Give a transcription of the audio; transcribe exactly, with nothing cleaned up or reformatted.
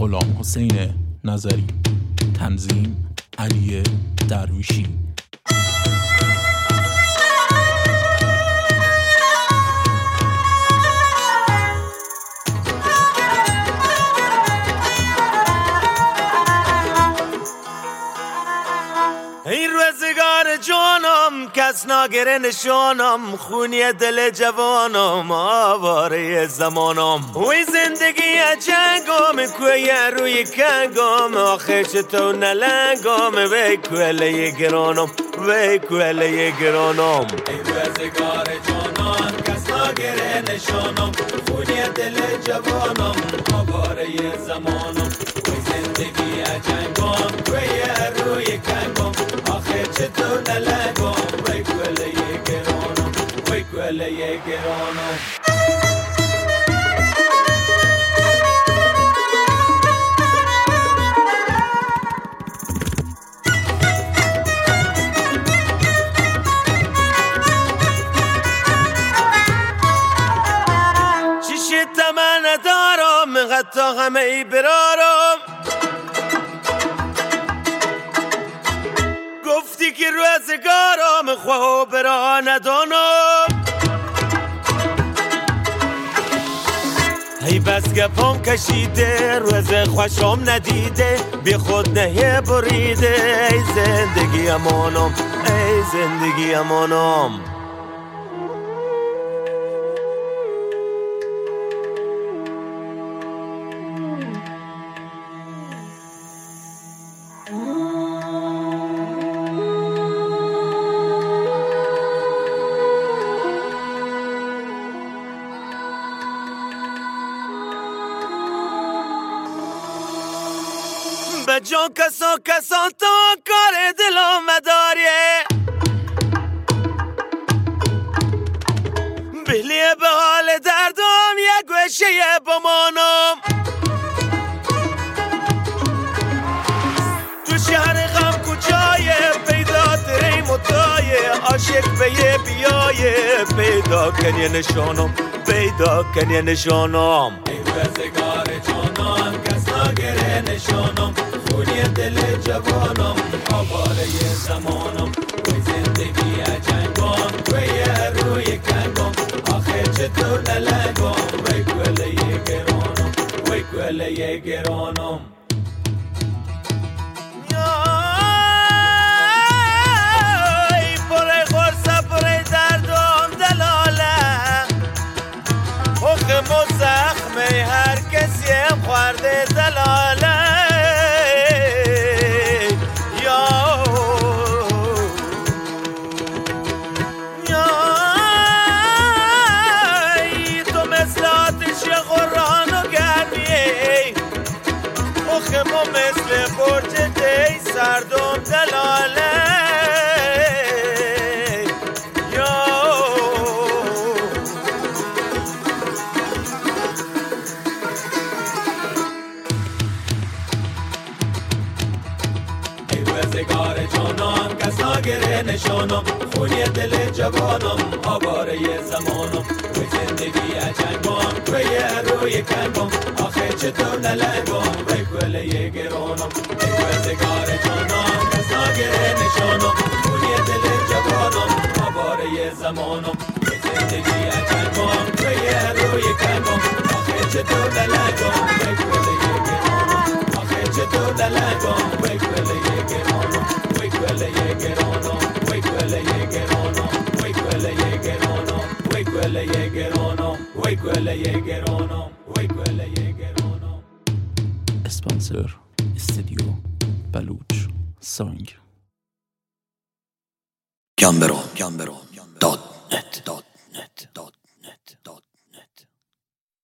غلام حسین نظری. تنظیم علی درویشی. این روزگار جانم کس ناگره نشانم، خونی دل جوانم آواره زمانم. وی زندگی جنگم کوی روی کنگم، آخه چطور نلنگم وی کوله گرانم وی کوله گرانم. این روزگار جانم کس ناگره نشانم، خونی دل جوانم آواره زمانم. وی زندگی جنگم کوی روی کنگم، آخه چطور نلنگم وی کوله گرانم وی کوله گرانم. چیشی تمنه دارم حتی همه ای برارم، گفتی که روزگارم خواه برا ندانم. ای بس گپام کشیده روز خوشم ندیده، بی خود نهی بریده. ای زندگی امانم ای زندگی امانم. به جان کسان کسان تو کار دلم مداریه، بلیه به حال دردم یک گوشه بمانم. تو شهر غم کجایه پیدا تری متایه، عاشق به یه بیایه پیدا کنی نشانم پیدا کنی نشانم. ای روزگار جانم کس ناگره نشانم، خونی دل جوانم آواره زمانم. وی زندگی جنگم وی روی کنگم، آخه چطور نلنگم وی کوله گرانم وی کوله گرانم. ای پره خورسه پره دردم دلاله، حکم و زخمه هر کسیم خورده دلاله. ما مثل برج دی سردم دلاله یا ای روزگار جانم کس ناگره نشانم، خونی دل جوانم آواره زمانم. وی زندگی جنگم توی روی کنگم، آخه چطور نلنگم وی کوله گرانم. ای روزگار جانم کس ناگره نشانم، خونی دل جوانم آواره زمانم. وی زندگی جنگم توی روی کنگم، آخه چطور نلنگم وی کوله گرانم. آخه چطور نلنگم وی کوله گرانم وی کوله گرانم وی کوله گرانم وی کوله گرانم وی کوله گرانم وی کوله گرانم وی کوله گرانم. اسپانسر استودیو بلوچ سانگ. گامبرو گامبرو دات نت